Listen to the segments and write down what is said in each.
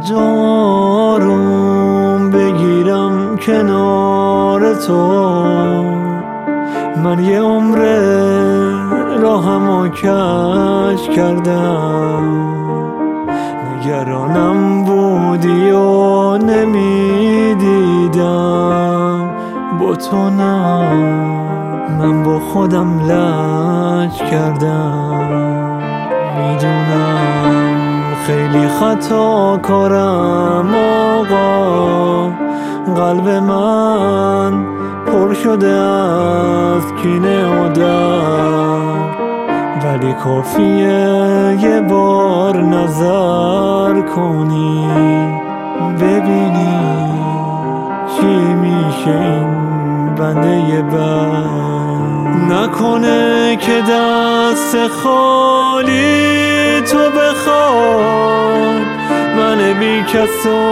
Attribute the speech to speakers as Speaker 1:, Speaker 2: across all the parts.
Speaker 1: جاروم بگیرم کنار تو. من یه عمر راهمو کج کردم، نگرانم بودی و نمیدیدم. با تو نه، من با خودم لج کردم. میدونم خیلی خطا کارم آقا، قلب من پر شده از کینه و درد، ولی کافیه یه بار نظر کنی ببینی چی میشه این بنده بد. نکنه که دست خالی تو بخواد من بی کس و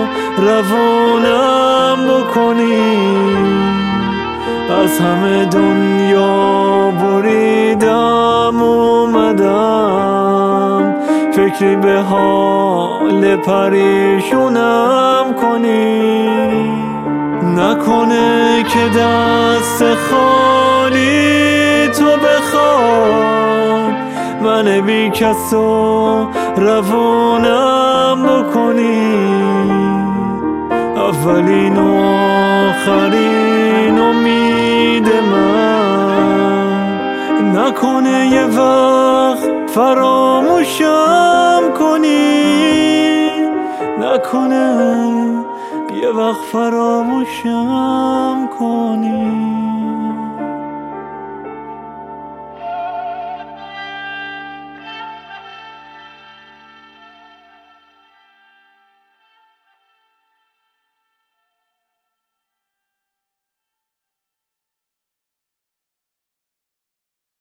Speaker 1: روونم بکنی. از همه دنیا بریدم اومدم، فکری به حال پریشونم کنی. نکنه که دست خالی تو بخواد من بی کس و روونم بکنی. اولین و آخرین امید من، نکنه یه وقت فراموشم کنی. نکنه یه وقت فراموشم کنی.